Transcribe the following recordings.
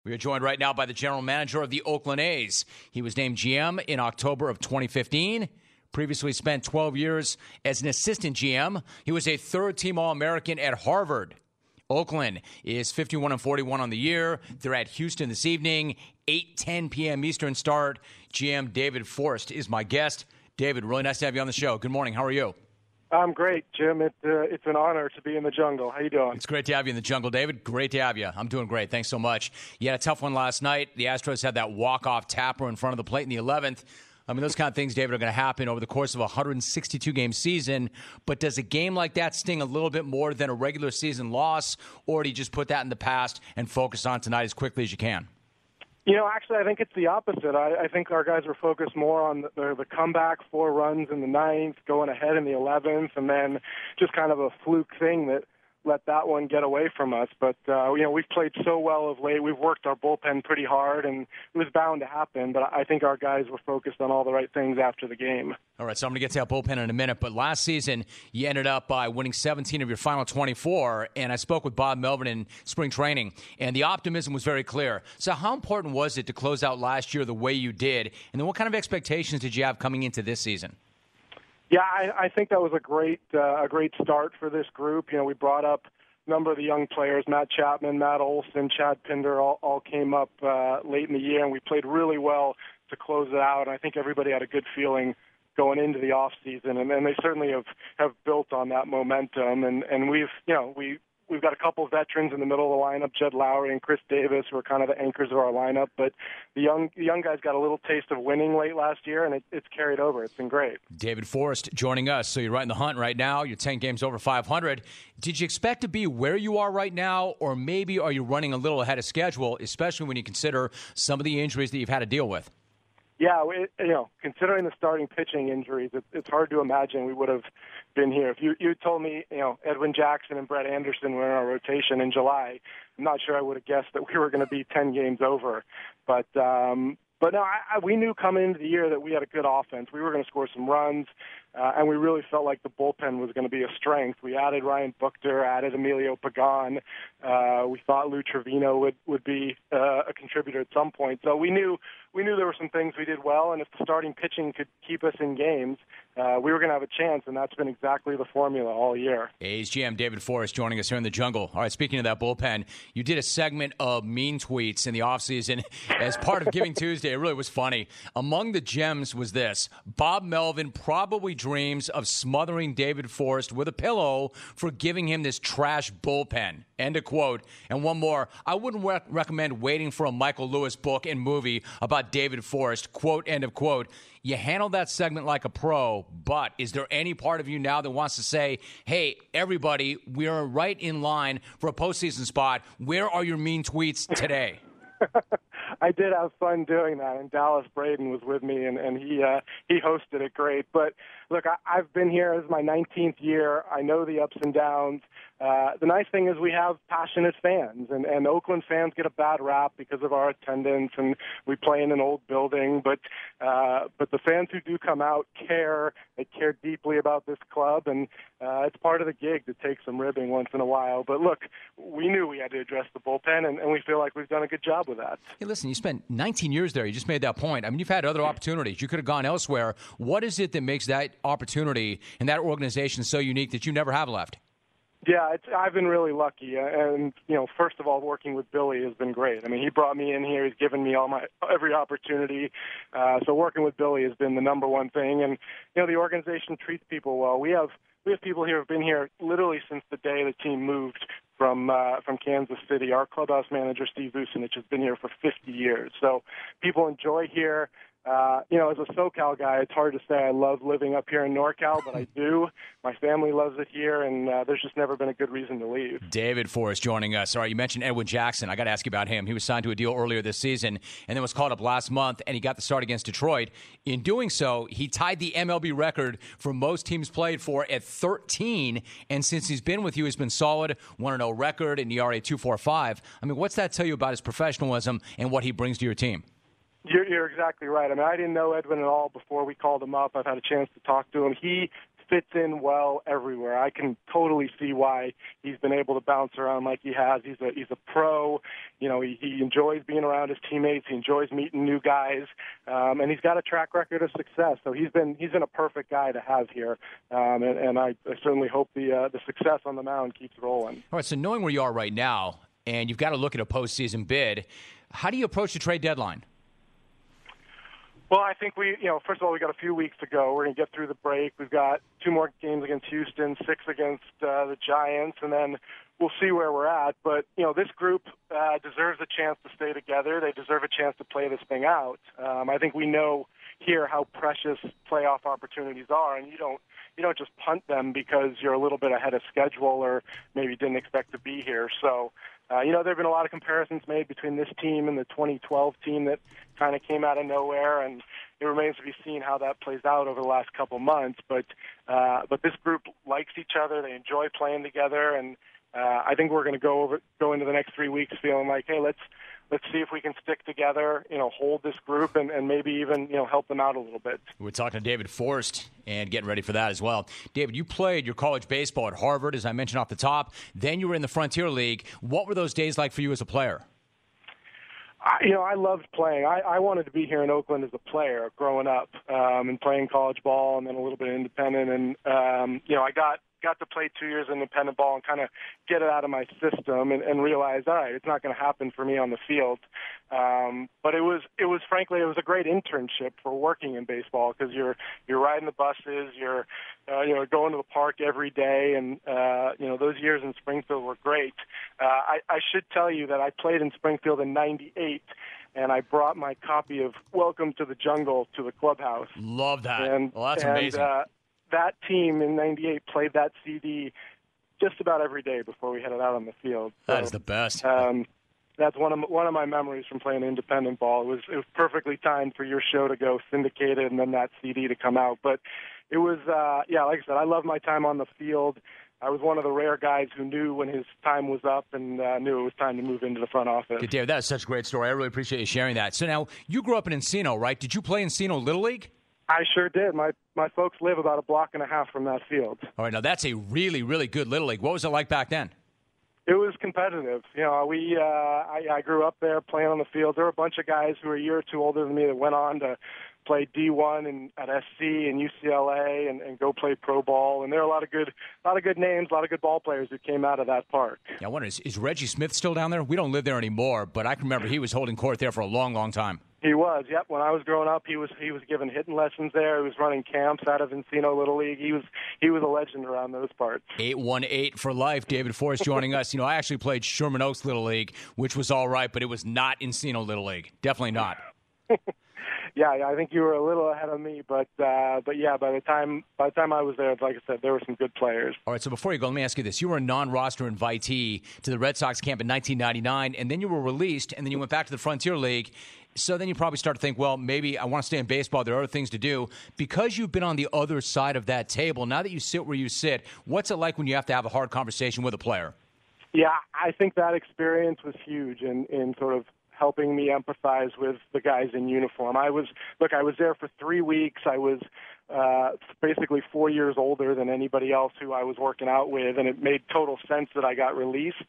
We are joined right now by the general manager of the Oakland A's. He was named GM in October of 2015. Previously spent 12 years as an assistant GM. He was a third-team All-American at Harvard. Oakland is 51-41 on the year. They're at Houston this evening, 8:10 p.m. Eastern start. GM David Forst is my guest. David, really nice to have you on the show. Good morning. How are you? I'm great, Jim. It's an honor to be in the jungle. How you doing? It's great to have you in the jungle, David. Great to have you. I'm doing great. Thanks so much. You had a tough one last night. The Astros had that walk-off tapper in front of the plate in the 11th. I mean, those kind of things, David, are going to happen over the course of a 162-game season. But does a game like that sting a little bit more than a regular season loss, or do you just put that in the past and focus on tonight as quickly as you can? You know, actually, I think it's the opposite. I think our guys were focused more on the comeback, 4 runs in the 9th, going ahead in the 11th, and then just kind of a fluke thing that let that one get away from us. But, we've played so well of late. We've worked our bullpen pretty hard, and it was bound to happen. But I think our guys were focused on all the right things after the game. All right, so I'm going to get to that bullpen in a minute. But last season, you ended up by winning 17 of your final 24. And I spoke with Bob Melvin in spring training, and the optimism was very clear. So how important was it to close out last year the way you did? And then what kind of expectations did you have coming into this season? Yeah, I think that was a great start for this group. You know, we brought up a number of the young players, Matt Chapman, Matt Olson, Chad Pinder, all came up late in the year, and we played really well to close it out. And I think everybody had a good feeling going into the off season, and they certainly have built on that momentum. And we've got a couple of veterans in the middle of the lineup, Jed Lowry and Chris Davis, who are kind of the anchors of our lineup. But the young guys got a little taste of winning late last year, and it's carried over. It's been great. David Forst joining us. So you're right in the hunt right now. You're 10 games over 500. Did you expect to be where you are right now, or maybe are you running a little ahead of schedule, especially when you consider some of the injuries that you've had to deal with? Yeah, considering the starting pitching injuries, it's hard to imagine we would have been here. If you told me, Edwin Jackson and Brett Anderson were in our rotation in July, I'm not sure I would have guessed that we were going to be 10 games over. But no, we knew coming into the year that we had a good offense. We were going to score some runs, and we really felt like the bullpen was going to be a strength. We added Ryan Buchter, added Emilio Pagan. We thought Lou Trevino would be a contributor at some point. So we knew there were some things we did well, and if the starting pitching could keep us in games, we were going to have a chance, and that's been exactly the formula all year. A's GM David Forst joining us here in the jungle. All right, speaking of that bullpen, you did a segment of mean tweets in the offseason as part of Giving Tuesday. It really was funny. Among the gems was this: Bob Melvin probably dreams of smothering David Forst with a pillow for giving him this trash bullpen. End of quote. And one more: I wouldn't recommend waiting for a Michael Lewis book and movie about David Forst. Quote, end of quote. You handled that segment like a pro, but is there any part of you now that wants to say, hey, everybody, we are right in line for a postseason spot. Where are your mean tweets today? I did have fun doing that, and Dallas Braden was with me, and he hosted it great. But look, I've been here. This is my 19th year. I know the ups and downs. The nice thing is we have passionate fans, and Oakland fans get a bad rap because of our attendance, and we play in an old building. But the fans who do come out care. They care deeply about this club, and it's part of the gig to take some ribbing once in a while. But look, we knew we had to address the bullpen, and we feel like we've done a good job with that. Hey, listen, you spent 19 years there. You just made that point. I mean, you've had other opportunities. You could have gone elsewhere. What is it that makes that opportunity and that organization so unique that you never have left? Yeah, I've been really lucky, and first of all, working with Billy has been great. I mean, he brought me in here; he's given me every opportunity. So working with Billy has been the number one thing, and the organization treats people well. We have people here who've been here literally since the day the team moved from Kansas City. Our clubhouse manager, Steve Vucinich, has been here for 50 years. So people enjoy here. As a SoCal guy, it's hard to say I love living up here in NorCal, but I do. My family loves it here, and there's just never been a good reason to leave. David Forst joining us. All right, you mentioned Edwin Jackson. I got to ask you about him. He was signed to a deal earlier this season and then was called up last month, and he got the start against Detroit. In doing so, he tied the MLB record for most teams played for at 13, and since he's been with you, he's been solid, 1-0 record, and ERA 2.45. I mean, what's that tell you about his professionalism and what he brings to your team? You're exactly right. I mean, I didn't know Edwin at all before we called him up. I've had a chance to talk to him. He fits in well everywhere. I can totally see why he's been able to bounce around like he has. He's a pro. You know, he enjoys being around his teammates. He enjoys meeting new guys, and he's got a track record of success. So he's been a perfect guy to have here, and I certainly hope the success on the mound keeps rolling. All right. So knowing where you are right now, and you've got to look at a postseason bid, how do you approach the trade deadline? Well, I think first of all, we got a few weeks to go. We're going to get through the break. We've got 2 more games against Houston, 6 against the Giants, and then we'll see where we're at. But, this group deserves a chance to stay together. They deserve a chance to play this thing out. I think we know here how precious playoff opportunities are, and you don't just punt them because you're a little bit ahead of schedule or maybe didn't expect to be here. So, there have been a lot of comparisons made between this team and the 2012 team that kind of came out of nowhere, and it remains to be seen how that plays out over the last couple months. But this group likes each other. They enjoy playing together, and I think we're going to go into the next 3 weeks feeling like, hey, let's see if we can stick together, hold this group and maybe even, help them out a little bit. We're talking to David Forst and getting ready for that as well. David, you played your college baseball at Harvard, as I mentioned off the top. Then you were in the Frontier League. What were those days like for you as a player? I loved playing. I wanted to be here in Oakland as a player growing up and playing college ball and then a little bit of independent. And, I got to play 2 years independent ball and kind of get it out of my system and realize, all right, it's not going to happen for me on the field. But it was frankly, it was a great internship for working in baseball because you're riding the buses, you're going to the park every day, and those years in Springfield were great. I should tell you that I played in Springfield in '98. And I brought my copy of Welcome to the Jungle to the clubhouse. Love that. Well, that's amazing. That team in '98 played that CD just about every day before we headed out on the field. So, that is the best. That's one of my memories from playing independent ball. It was perfectly timed for your show to go syndicated and then that CD to come out. But it was, like I said, I love my time on the field. I was one of the rare guys who knew when his time was up and knew it was time to move into the front office. Okay, David, that is such a great story. I really appreciate you sharing that. So now, you grew up in Encino, right? Did you play Encino Little League? I sure did. My folks live about a block and a half from that field. All right, now that's a really, really good Little League. What was it like back then? It was competitive. I grew up there playing on the field. There were a bunch of guys who were a year or two older than me that went on to play D1 at SC and UCLA and go play pro ball. And there are a lot of good names, a lot of good ball players who came out of that park. Yeah, I wonder, is Reggie Smith still down there? We don't live there anymore, but I can remember he was holding court there for a long, long time. He was, yep. When I was growing up, he was given hitting lessons there. He was running camps out of Encino Little League. He was a legend around those parts. 818 for life. David Forst joining us. I actually played Sherman Oaks Little League, which was all right, but it was not Encino Little League. Definitely not. Yeah, I think you were a little ahead of me, but yeah, by the time I was there, like I said, there were some good players. All right, so before you go, let me ask you this: you were a non-roster invitee to the Red Sox camp in 1999, and then you were released, and then you went back to the Frontier League. So then you probably start to think, well, maybe I want to stay in baseball. There are other things to do. Because you've been on the other side of that table, now that you sit where you sit, what's it like when you have to have a hard conversation with a player? Yeah, I think that experience was huge in sort of helping me empathize with the guys in uniform. I was there for 3 weeks. I was basically 4 years older than anybody else who I was working out with, and it made total sense that I got released.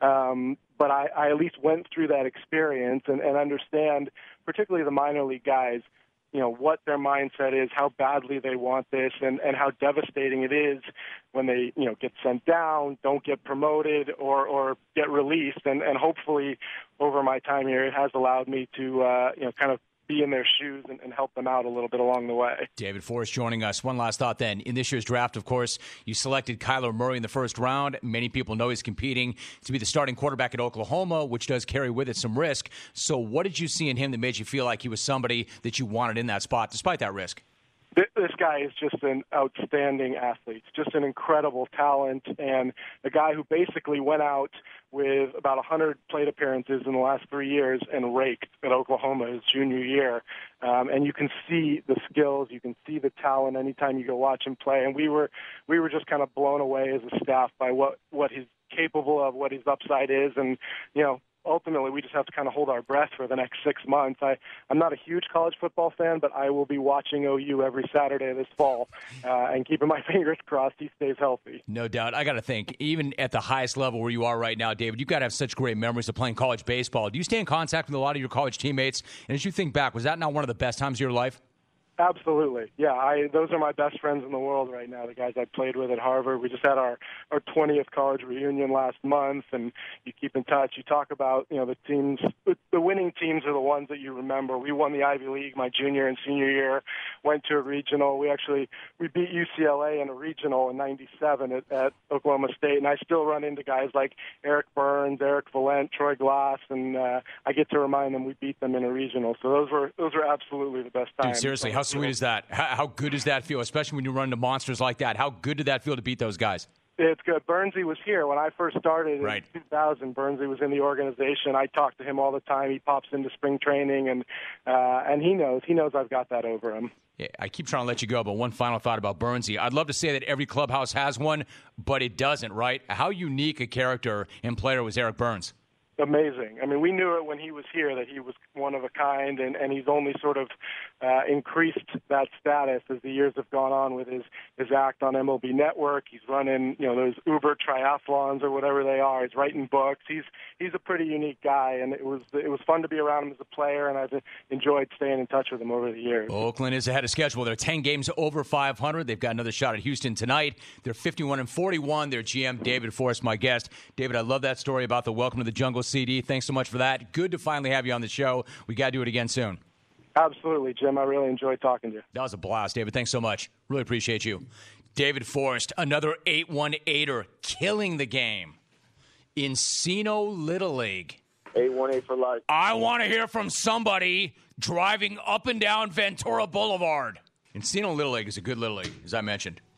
But I at least went through that experience and understand, particularly the minor league guys, what their mindset is, how badly they want this, and how devastating it is when they, get sent down, don't get promoted, or get released. And hopefully over my time here, it has allowed me to, kind of be in their shoes and help them out a little bit along the way. David Forst joining us. One last thought then. In this year's draft, of course, you selected Kyler Murray in the first round. Many people know he's competing to be the starting quarterback at Oklahoma, which does carry with it some risk. So what did you see in him that made you feel like he was somebody that you wanted in that spot, despite that risk? This guy is just an outstanding athlete, just an incredible talent, and a guy who basically went out with about 100 plate appearances in the last 3 years and raked at Oklahoma his junior year. And you can see the skills, you can see the talent anytime you go watch him play. And we were just kind of blown away as a staff by what he's capable of, what his upside is, and ultimately we just have to kind of hold our breath for the next 6 months. I'm not a huge college football fan, but I will be watching OU every Saturday this fall and keeping my fingers crossed he stays healthy. No doubt. I got to think, even at the highest level where you are right now, David, you've got to have such great memories of playing college baseball. Do you stay in contact with a lot of your college teammates? And as you think back, was that not one of the best times of your life? Absolutely. Yeah, those are my best friends in the world right now, the guys I played with at Harvard. We just had our 20th college reunion last month, and you keep in touch. You talk about, the teams, the winning teams are the ones that you remember. We won the Ivy League my junior and senior year, went to a regional. We beat UCLA in a regional in 97 at Oklahoma State, and I still run into guys like Eric Burns, Eric Valent, Troy Glass, and I get to remind them we beat them in a regional. So those were absolutely the best times. Dude, seriously, how sweet is that? How good does that feel, especially when you run into monsters like that? How good did that feel to beat those guys? It's good. Bernsey was here when I first started in 2000. Bernsey was in the organization. I talk to him all the time. He pops into spring training, and he knows I've got that over him. Yeah, I keep trying to let you go, but one final thought about Bernsey. I'd love to say that every clubhouse has one, but it doesn't, right? How unique a character and player was Eric Burns? Amazing. I mean, we knew it when he was here that he was one of a kind, and he's only sort of increased that status as the years have gone on with his act on MLB Network. He's running, those Uber triathlons or whatever they are. He's writing books. He's a pretty unique guy, and it was fun to be around him as a player, and I've enjoyed staying in touch with him over the years. Oakland is ahead of schedule. They're 10 games over 500. They've got another shot at Houston tonight. They're 51-41. Their GM, David Forst, my guest. David, I love that story about the Welcome to the Jungle CD. Thanks so much for that. Good to finally have you on the show. We got to do it again soon. Absolutely, Jim. I really enjoyed talking to you. That was a blast, David. Thanks so much. Really appreciate you. David Forst, another 818er, killing the game. Encino Little League. 818 for life. I want to hear from somebody driving up and down Ventura Boulevard. Encino Little League is a good Little League, as I mentioned.